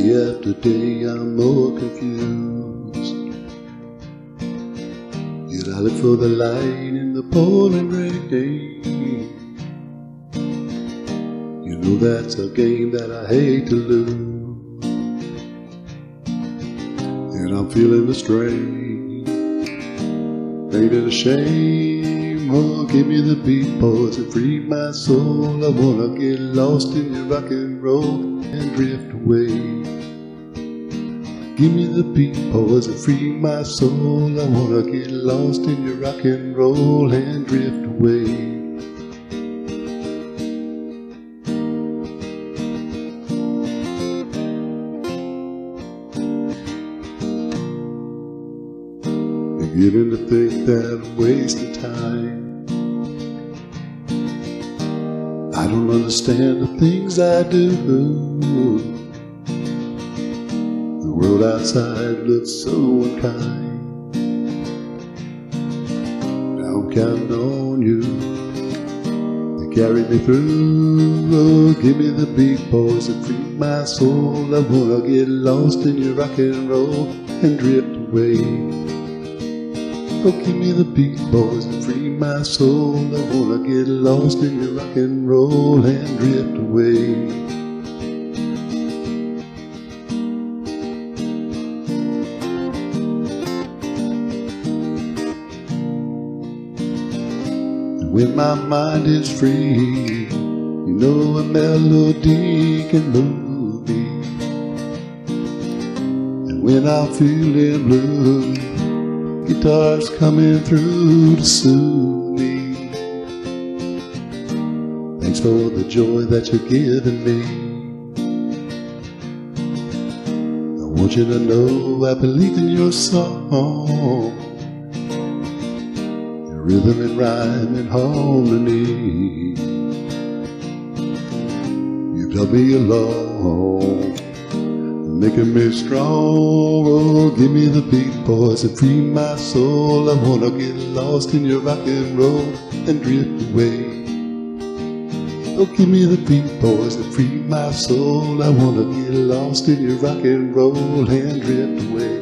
Day after day I'm more confused. Yet I look for the light in the pouring rain. You know that's a game that I hate to lose. And I'm feeling the strain. Ain't it a shame? Oh, give me the beat, boys, and free my soul. I wanna get lost in your rock and roll and drift away. Give me the beat, boys, and free my soul. I wanna get lost in your rock and roll and drift away. Beginning to think that I'm wasting time. I don't understand the things I do. The world outside looks so unkind. Now I'm counting on you to carry me through. Oh, give me the beat, boys, and free my soul. I wanna get lost in your rock and roll and drift away. Oh, give me the beat, boys, and free my soul. I wanna get lost in your rock and roll and drift away. And when my mind is free, you know a melody can move me. And when I'm feeling blue, guitar's coming through to soothe me. Thanks for the joy that you're giving me. I want you to know I believe in your song, your rhythm and rhyme and harmony. You've helped me along, making me strong. Oh, give me the beat, boys, and free my soul. I wanna get lost in your rock and roll and drift away. Oh, give me the beat, boys, and free my soul. I wanna get lost in your rock and roll and drift away.